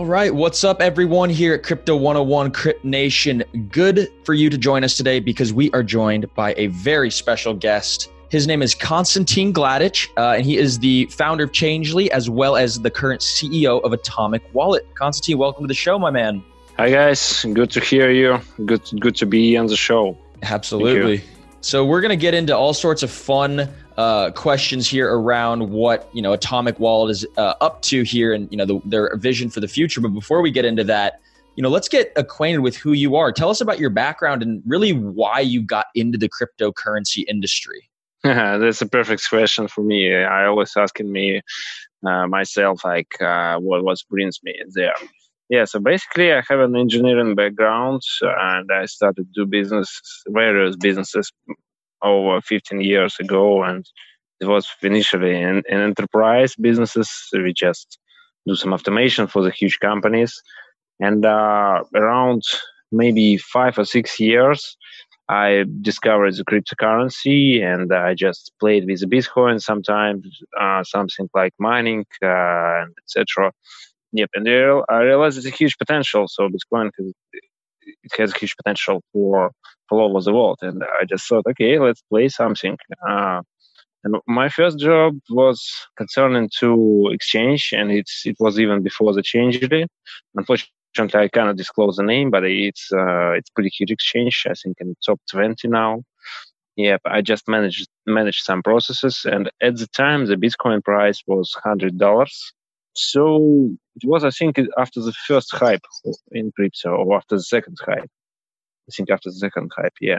All right, what's up, everyone here at Crypto 101 Crypt Nation? Good for you to join us today because we are joined by a very special guest. His name is Konstantin Gladic, and he is the founder of Changely as well as the current CEO of Atomic Wallet. Konstantin, welcome to the show, my man. Hi, guys. Good to hear you. Good to be on the show. Absolutely. So we're going to get into all sorts of fun questions here around what Atomic Wallet is up to here, and their vision for the future. But before we get into that, let's get acquainted with who you are. Tell us about your background and really why you got into the cryptocurrency industry. That's a perfect question for me. I always asking me myself what brings me there. Yeah, so basically I have an engineering background and I started to do various businesses over 15 years ago, and it was initially an enterprise businesses. We just do some automation for the huge companies, and around maybe 5 or 6 years, I discovered the cryptocurrency, and I just played with the Bitcoin sometimes, something like mining, and etc. Yep, and I realized it's a huge potential. So Bitcoin has a huge potential for all over the world, and I just thought, okay, let's play something. And my first job was concerning to exchange, and it was even before the Changely. Unfortunately, I cannot disclose the name, but it's pretty huge exchange. I think in the top 20 now. Yep, I just managed some processes, and at the time the Bitcoin price was $100. So it was, I think, after the first hype in crypto, or after the second hype. I think after the second hype, yeah.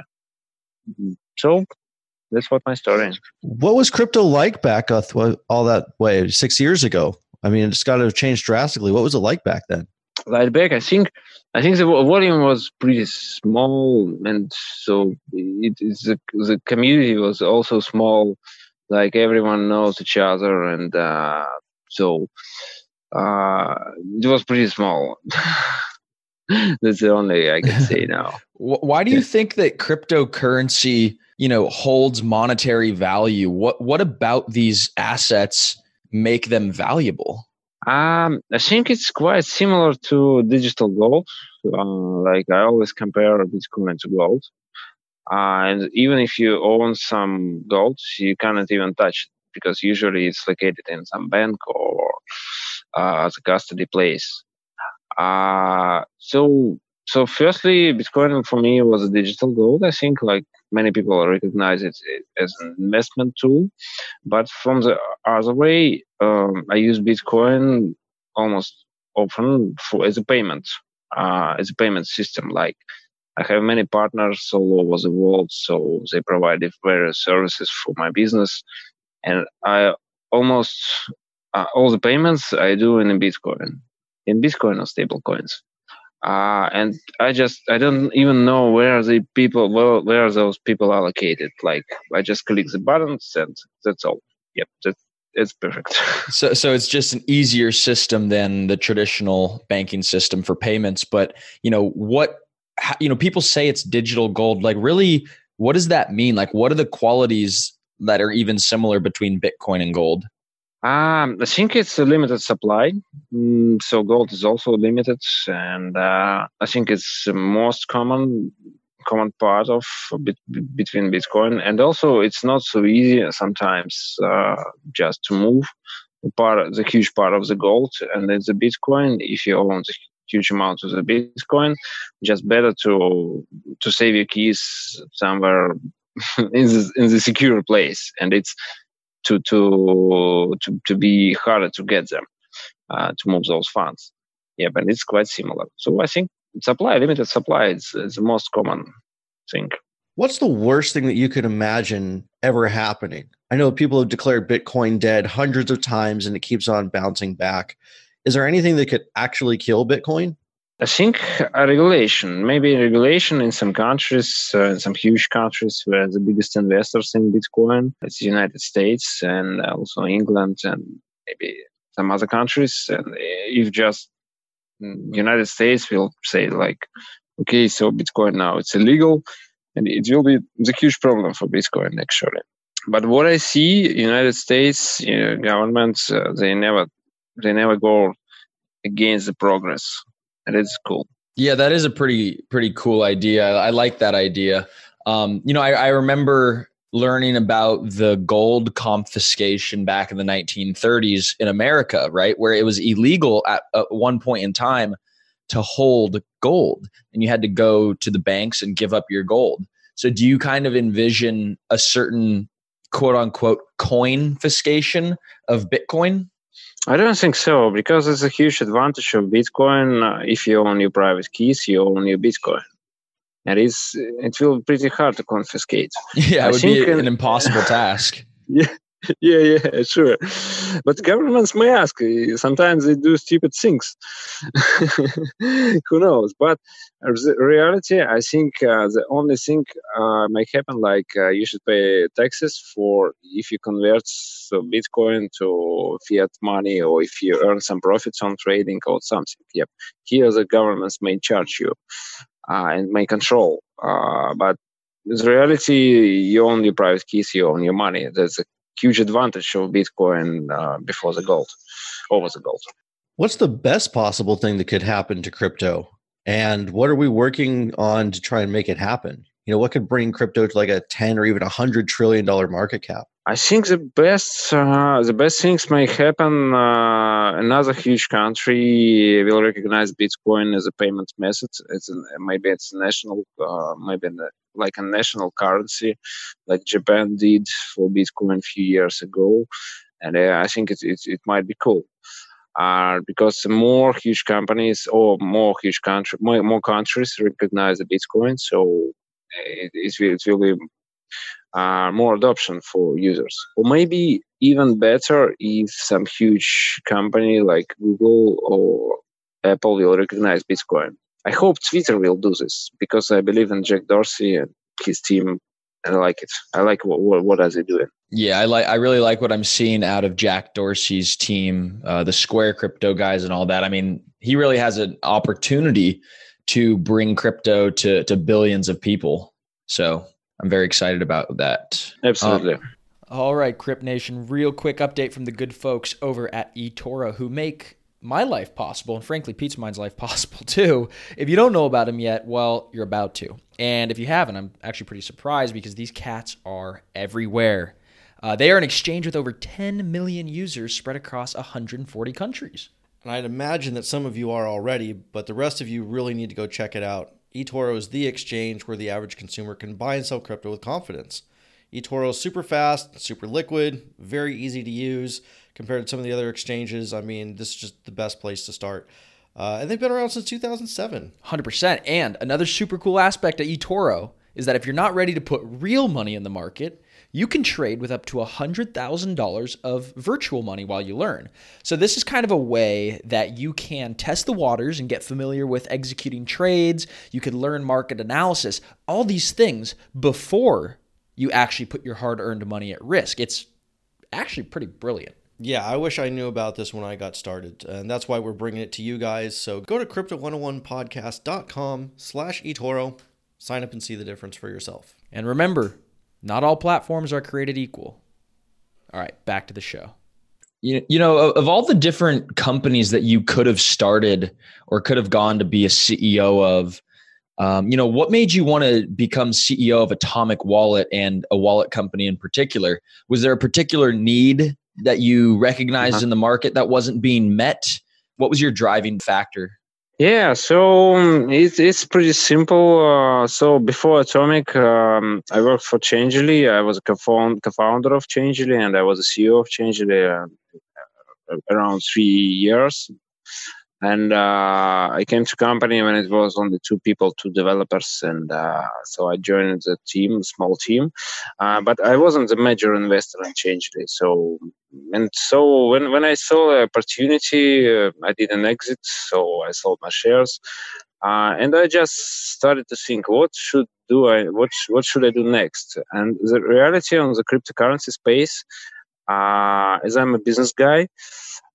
So that's what my story is. What was crypto like back all that way 6 years ago? I mean, it's got to have changed drastically. What was it like back then? Right back, I think the volume was pretty small, and so the community was also small. Like everyone knows each other, and so it was pretty small. That's the only I can say now. Why do you think that cryptocurrency, holds monetary value? What about these assets make them valuable? I think it's quite similar to digital gold. Like I always compare Bitcoin to gold. And even if you own some gold, you cannot even touch it because usually it's located in some bank or as a custody place. So firstly, Bitcoin for me was a digital gold. I think like many people recognize it as an investment tool. But from the other way, I use Bitcoin almost often as a payment system. Like I have many partners all over the world, so they provide various services for my business, and I almost all the payments I do in Bitcoin or stable coins. And I don't even know where those people are located. Like I just click the buttons and that's all. Yep, it's perfect. So it's just an easier system than the traditional banking system for payments. But people say it's digital gold. Like really, what does that mean? Like what are the qualities that are even similar between Bitcoin and gold? I think it's a limited supply. So gold is also limited, and I think it's the most common part of between Bitcoin, and also it's not so easy sometimes just to move the huge part of the gold, and then the Bitcoin. If you own the huge amount of the Bitcoin, just better to save your keys somewhere in the secure place, and it's to be harder to get them, to move those funds. Yeah, but it's quite similar. So I think limited supply is the most common thing. What's the worst thing that you could imagine ever happening? I know people have declared Bitcoin dead hundreds of times and it keeps on bouncing back. Is there anything that could actually kill Bitcoin? I think maybe regulation in some countries, in some huge countries where the biggest investors in Bitcoin, it's the United States and also England and maybe some other countries. And if just United States will say like, okay, so Bitcoin now it's illegal, and it will be the huge problem for Bitcoin actually. But what I see, United States governments, they never go against the progress, and it's cool. Yeah, that is a pretty cool idea. I like that idea. I remember learning about the gold confiscation back in the 1930s in America, right, where it was illegal at one point in time to hold gold, and you had to go to the banks and give up your gold. So do you kind of envision a certain quote unquote coin-fiscation of Bitcoin? I don't think so, because it's a huge advantage of Bitcoin. If you own your private keys, you own your Bitcoin. And it will be pretty hard to confiscate. Yeah, it would be an impossible task. Yeah, sure. But governments may ask. Sometimes they do stupid things. Who knows? But the reality, I think the only thing might happen, like you should pay taxes for if you convert Bitcoin to fiat money, or if you earn some profits on trading or something. Yep. Here the governments may charge you and may control. But the reality, you own your private keys, you own your money. There's a huge advantage of Bitcoin over the gold. What's the best possible thing that could happen to crypto? And what are we working on to try and make it happen? What could bring crypto to like a 10 or even $100 trillion market cap? I think the best things may happen. Another huge country will recognize Bitcoin as a payment method. Maybe it's national, like a national currency, like Japan did for Bitcoin a few years ago, and I think it might be cool. Because more huge companies or more countries recognize the Bitcoin, so it will be more adoption for users. Or maybe even better if some huge company like Google or Apple will recognize Bitcoin. I hope Twitter will do this, because I believe in Jack Dorsey and his team, and I like it. I like what are they doing. Yeah, I really like what I'm seeing out of Jack Dorsey's team, the Square crypto guys and all that. I mean, he really has an opportunity to bring crypto to billions of people. So I'm very excited about that. Absolutely. All right, Crypt Nation, real quick update from the good folks over at eToro, who make my life possible, and frankly, Pizza Mind's life possible too. If you don't know about them yet, well, you're about to. And if you haven't, I'm actually pretty surprised, because these cats are everywhere. They are an exchange with over 10 million users spread across 140 countries. And I'd imagine that some of you are already, but the rest of you really need to go check it out. eToro is the exchange where the average consumer can buy and sell crypto with confidence. eToro is super fast, super liquid, very easy to use compared to some of the other exchanges. I mean, this is just the best place to start. And they've been around since 2007. 100%. And another super cool aspect of eToro is that if you're not ready to put real money in the market, you can trade with up to $100,000 of virtual money while you learn. So this is kind of a way that you can test the waters and get familiar with executing trades. You can learn market analysis, all these things before you actually put your hard-earned money at risk. It's actually pretty brilliant. Yeah, I wish I knew about this when I got started, and that's why we're bringing it to you guys. So go to crypto101podcast.com/eToro, sign up and see the difference for yourself. And remember, not all platforms are created equal. All right, back to the show. Of all the different companies that you could have started or could have gone to be a CEO of, what made you want to become CEO of Atomic Wallet and a wallet company in particular? Was there a particular need that you recognized in the market that wasn't being met? What was your driving factor? Yeah, so it's pretty simple. So before Atomic, I worked for Changely. I was a co-founder of Changely, and I was a CEO of Changely around 3 years. And I came to company when it was only 2 people, 2 developers, and so I joined the team, small team. But I wasn't the major investor in Changely. So when I saw the opportunity, I did an exit. So I sold my shares, and I just started to think, what should I do next? And the reality on the cryptocurrency space, as I'm a business guy,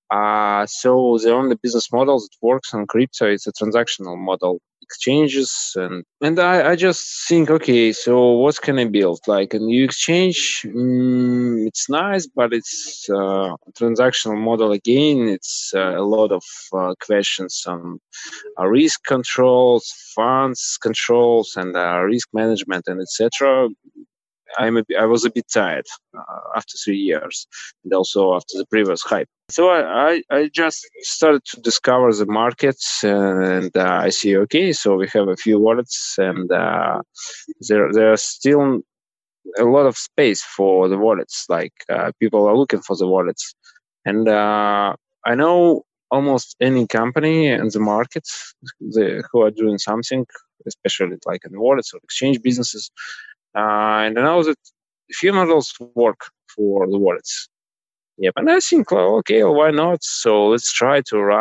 So the only business model that works on crypto is a transactional model, exchanges, and I just think, okay, so what can I build? Like a new exchange, it's nice, but it's a transactional model again. It's a lot of questions on risk controls, funds controls, and risk management, and etc. I was a bit tired after 3 years, and also after the previous hype. So I just started to discover the markets, and I see, okay, so we have a few wallets, and there's still a lot of space for the wallets. Like people are looking for the wallets, and I know almost any company in the market who are doing something, especially like in wallets or exchange businesses. And I know that few models work for the wallets. Yep, and I think, well, okay, well, why not? So let's try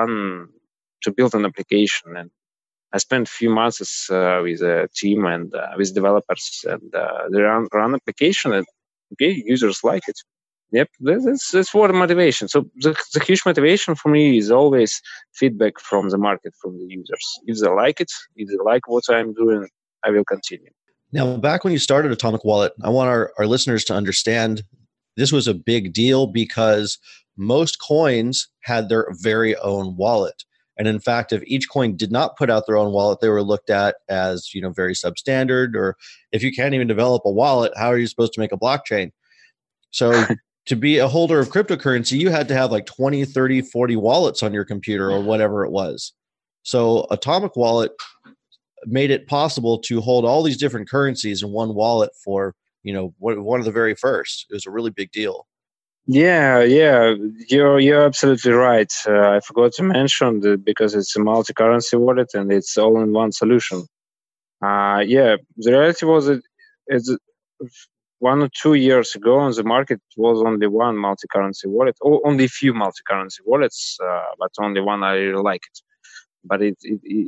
to build an application. And I spent a few months with a team and with developers, and they run application, and okay, users like it. Yep, that's what motivation. So the huge motivation for me is always feedback from the market, from the users. If they like it, if they like what I'm doing, I will continue. Now, back when you started Atomic Wallet, I want our listeners to understand this was a big deal because most coins had their very own wallet. And in fact, if each coin did not put out their own wallet, they were looked at as, very substandard. Or if you can't even develop a wallet, how are you supposed to make a blockchain? So to be a holder of cryptocurrency, you had to have like 20, 30, 40 wallets on your computer or whatever it was. So Atomic Wallet made it possible to hold all these different currencies in one wallet for, one of the very first. It was a really big deal. Yeah, you're absolutely right. I forgot to mention that because it's a multi-currency wallet and it's all in one solution. The reality was that it's 1 or 2 years ago on the market was only one multi-currency wallet, or only a few multi-currency wallets, but only one I really like it. But it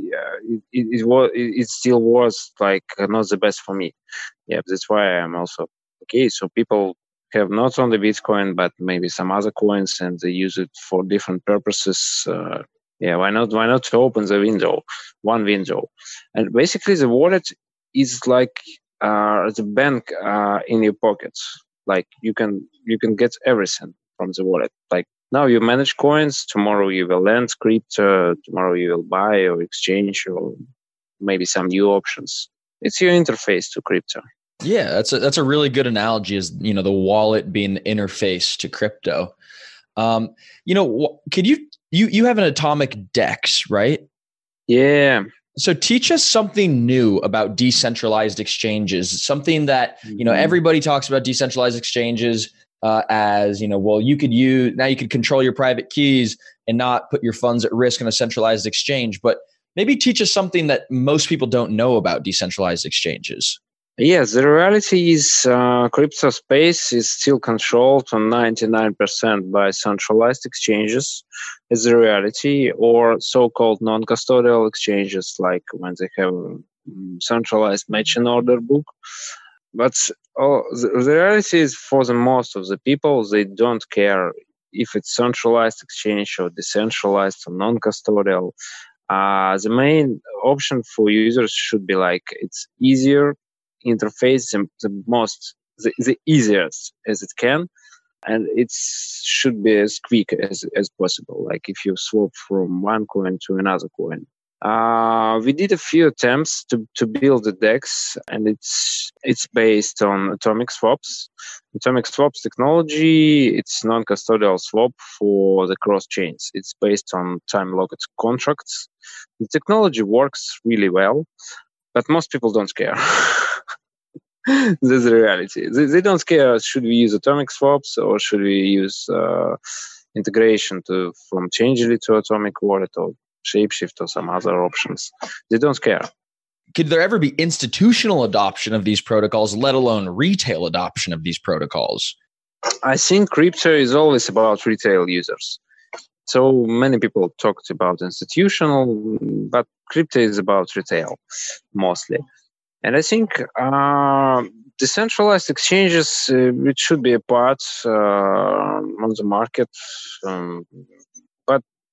still was like not the best for me. Yeah, that's why I'm also okay. So people have not only Bitcoin but maybe some other coins, and they use it for different purposes. Why not? Why not to open one window? And basically, the wallet is like the bank in your pockets. Like you can get everything from the wallet. Like now you manage coins. Tomorrow you will lend crypto. Tomorrow you will buy or exchange or maybe some new options. It's your interface to crypto. Yeah, that's a really good analogy. Is the wallet being the interface to crypto. Could you have an Atomic DEX, right? Yeah. So teach us something new about decentralized exchanges. Something that everybody talks about decentralized exchanges. You could control your private keys and not put your funds at risk in a centralized exchange, but maybe teach us something that most people don't know about decentralized exchanges. Yes, the reality is crypto space is still controlled on 99% by centralized exchanges, is the reality, or so-called non-custodial exchanges, like when they have centralized matching order book. But the reality is, for the most of the people, they don't care if it's centralized exchange or decentralized or non-custodial. The main option for users should be like it's easier interface, the easiest as it can, and it should be as quick as possible. Like if you swap from one coin to another coin. We did a few attempts to build a DEX, and it's based on atomic swaps. Atomic swaps technology, it's non-custodial swap for the cross chains. It's based on time-locked contracts. The technology works really well, but most people don't care. That's the reality. They don't care. Should we use atomic swaps or should we use integration from Changelly to Atomic Wallet or Shapeshift or some other options? They don't care. Could there ever be institutional adoption of these protocols, let alone retail adoption of these protocols? I think crypto is always about retail users. So many people talked about institutional, but crypto is about retail mostly. And I think decentralized exchanges, it should be a part on the market.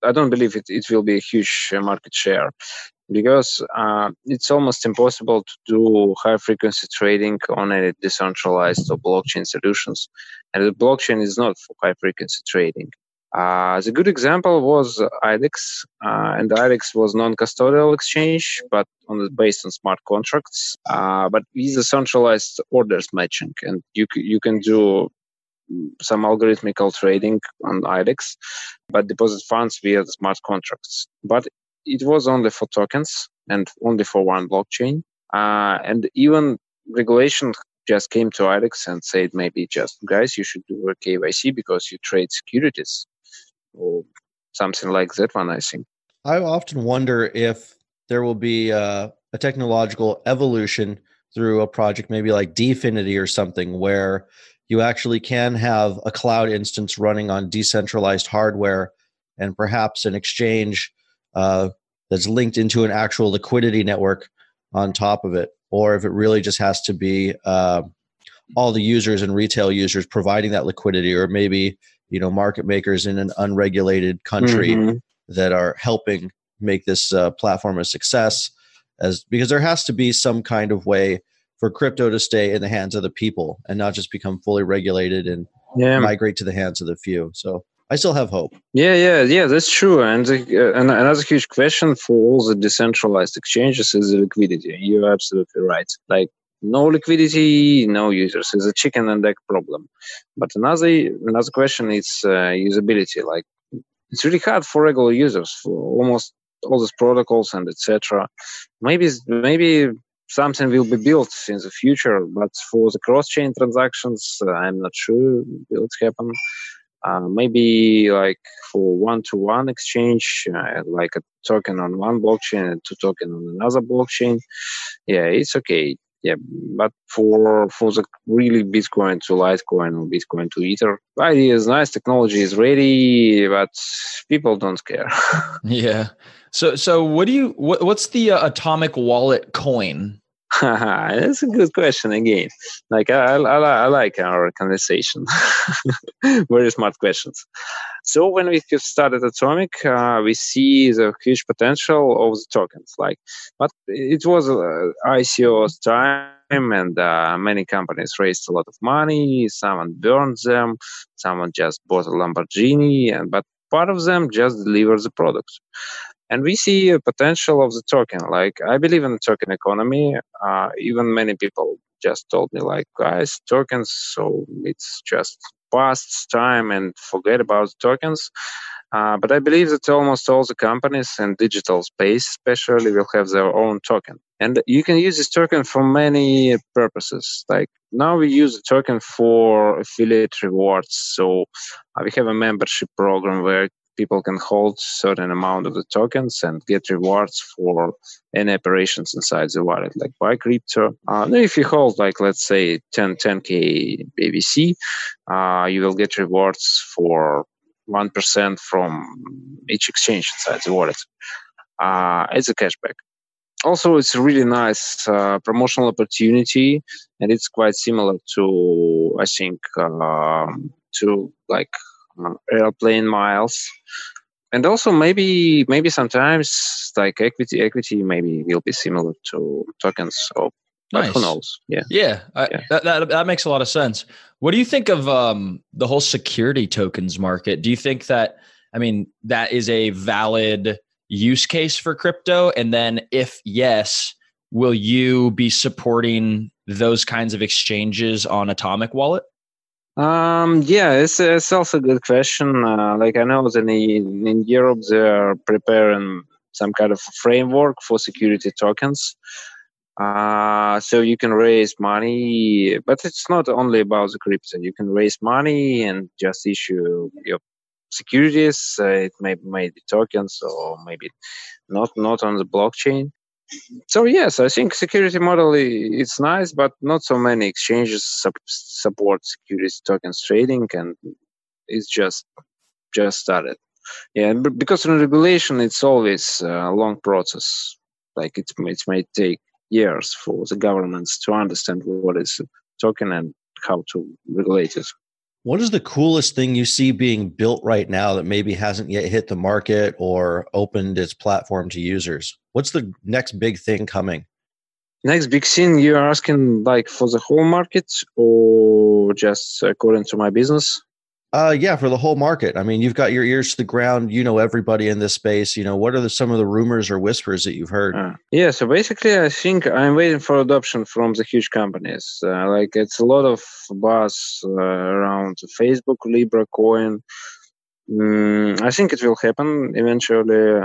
I don't believe it will be a huge market share, because it's almost impossible to do high frequency trading on a decentralized or blockchain solutions. And the blockchain is not for high frequency trading. The good example was IDEX, and IDEX was non-custodial exchange, but based on smart contracts, but with a centralized orders matching, and you can do some algorithmical trading on IDEX, but deposit funds via the smart contracts. But it was only for tokens and only for one blockchain, and even regulation just came to IDEX and said, maybe just guys, you should do a KYC because you trade securities, or something like that one, I think. I often wonder if there will be a technological evolution through a project maybe like Dfinity or something, where you actually can have a cloud instance running on decentralized hardware and perhaps an exchange that's linked into an actual liquidity network on top of it. Or if it really just has to be all the users and retail users providing that liquidity, or maybe market makers in an unregulated country that are helping make this platform a success, because there has to be some kind of way for crypto to stay in the hands of the people and not just become fully regulated and migrate to the hands of the few. So I still have hope. Yeah, that's true. And another huge question for all the decentralized exchanges is the liquidity. You're absolutely right. Like, no liquidity, no users. It's a chicken and egg problem. But another question is usability. Like, it's really hard for regular users for almost all these protocols and etc. Maybe something will be built in the future, but for the cross-chain transactions, I'm not sure will it happen. Maybe like for one-to-one exchange, like a token on one blockchain and two token on another blockchain. Yeah, it's okay. Yeah, but for the really Bitcoin to Litecoin or Bitcoin to Ether, the idea is nice, technology is ready, but people don't care. Yeah. So what's the atomic wallet coin? That's a good question again. Like I like our conversation. Very smart questions. So when we started Atomic, we see the huge potential of the tokens. But it was ICO's time, and many companies raised a lot of money. Someone burned them. Someone just bought a Lamborghini, but part of them just delivered the product. And we see a potential of the token. Like, I believe in the token economy. Even many people just told me, like, guys, tokens, so it's just past time and forget about tokens. But I believe that almost all the companies in digital space especially will have their own token. And you can use this token for many purposes. Like, now we use the token for affiliate rewards. So we have a membership program where people can hold certain amount of the tokens and get rewards for any operations inside the wallet, like buy crypto. If you hold, like, let's say 10K BBC, you will get rewards for 1% from each exchange inside the wallet. It's a cashback. Also, it's a really nice promotional opportunity, and it's quite similar to, I think, to like airplane miles. And also maybe sometimes like equity maybe will be similar to tokens. So, but who knows? Yeah. That makes a lot of sense. What do you think of the whole security tokens market? Do you think that, that is a valid use case for crypto? And then if yes, will you be supporting those kinds of exchanges on Atomic Wallet? It's also a good question. Like, I know that in Europe they are preparing some kind of framework for security tokens. So you can raise money, but it's not only about the crypto. You can raise money and just issue your securities. It may be tokens, or maybe not on the blockchain. So yes, I think security model it's nice, but not so many exchanges support security tokens trading, and it's just started. Yeah, because in regulation it's always a long process. Like, it may take years for the governments to understand what is a token and how to regulate it. What is the coolest thing you see being built right now that maybe hasn't yet hit the market or opened its platform to users? What's the next big thing coming? Next big thing, you're asking like for the whole market or just according to my business? Yeah, for the whole market. I mean, you've got your ears to the ground. You know everybody in this space. What are some of the rumors or whispers that you've heard? Yeah, so basically, I think I'm waiting for adoption from the huge companies. Like it's a lot of buzz around Facebook, Libra, Coin. I think it will happen eventually.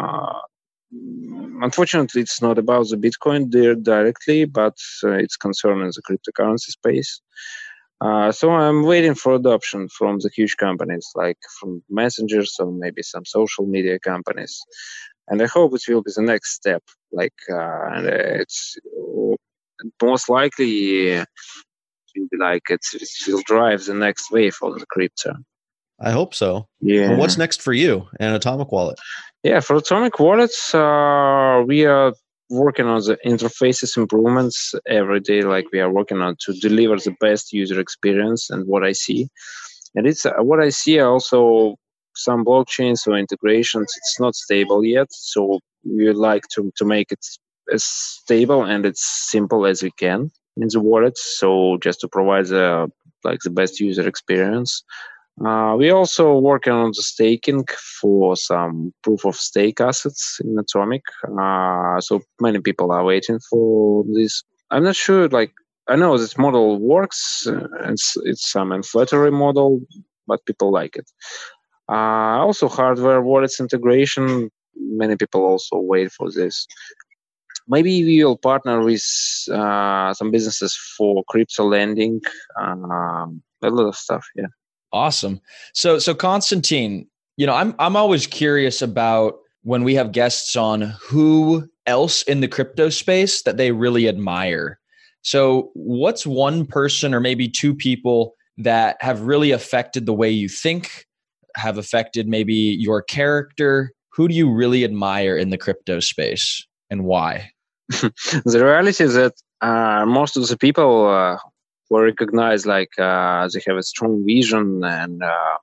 Unfortunately, it's not about the Bitcoin directly, but it's concerning the cryptocurrency space. So I'm waiting for adoption from the huge companies, like from messengers or maybe some social media companies. And I hope it will be the next step. And it's most likely it will be like it will drive the next wave of the crypto. I hope so. Yeah. Well, what's next for you and Atomic Wallet? Yeah, for Atomic Wallets, we are working on the interfaces improvements every day. Like we are working on to deliver the best user experience and what I see. And it's what I see also some blockchains or integrations. It's not stable yet. So we would like to make it as stable and as simple as we can in the wallets. So just to provide the best user experience. We also working on the staking for some proof of stake assets in Atomic. So many people are waiting for this. I'm not sure, I know this model works. It's some inflationary model, but people like it. Also hardware wallets integration. Many people also wait for this. Maybe we will partner with some businesses for crypto lending. A lot of stuff, yeah. Awesome. So Konstantin, I'm always curious about when we have guests on who else in the crypto space that they really admire. So what's one person or maybe two people that have really affected the way you think, have affected maybe your character? Who do you really admire in the crypto space and why? The reality is that most of the people were recognized they have a strong vision and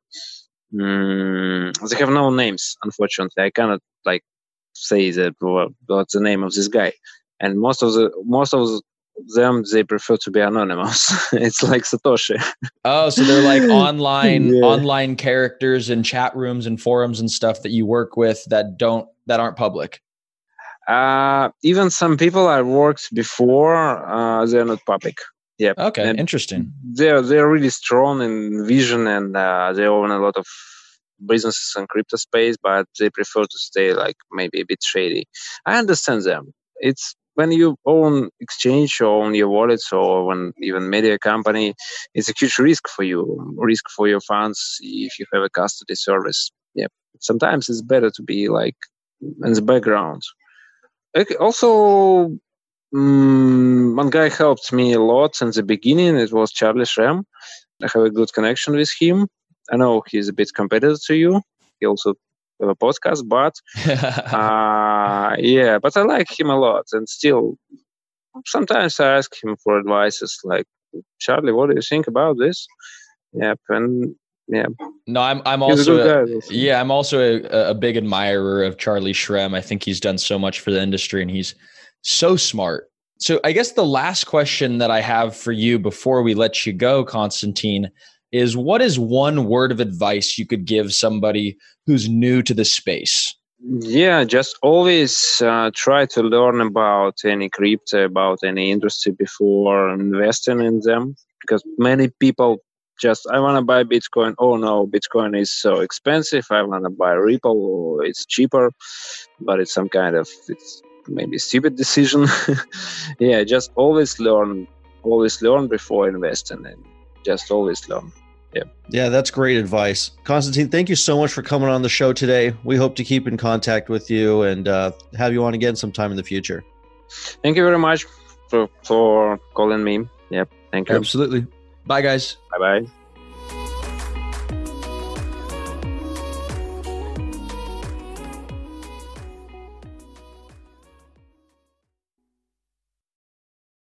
they have no names. Unfortunately, I cannot say that what's the name of this guy. And most of them they prefer to be anonymous. It's like Satoshi. Oh, so they're like online characters in chat rooms and forums and stuff that you work with that aren't public. Even some people I worked before, they're not public. Yeah. Okay. And interesting. They're really strong in vision and they own a lot of businesses in crypto space, but they prefer to stay maybe a bit shady. I understand them. It's when you own exchange or own your wallets or when even media company, it's a huge risk for you, risk for your funds if you have a custody service. Yeah. Sometimes it's better to be in the background. Also, one guy helped me a lot in the beginning. It was Charlie Shrem. I have a good connection with him. I know he's a bit competitor to you. He also have a podcast, but but I like him a lot. And still, sometimes I ask him for advices like, Charlie, what do you think about this? Yep, and yeah. No, I'm also I'm also a big admirer of Charlie Shrem. I think he's done so much for the industry and he's so smart. So I guess the last question that I have for you before we let you go, Konstantin, is what is one word of advice you could give somebody who's new to the space? Yeah, just always try to learn about any crypto, about any industry before investing in them, because many people I want to buy Bitcoin. Oh no, Bitcoin is so expensive. I want to buy Ripple, or it's cheaper, but it's some kind of maybe stupid decision. Yeah, just always learn before investing, and just always learn. Yeah, that's great advice. Konstantin, thank you so much for coming on the show today. We hope to keep in contact with you and have you on again sometime in the future. Thank you very much for calling me. Yep, thank you. Absolutely. Bye, guys. Bye-bye.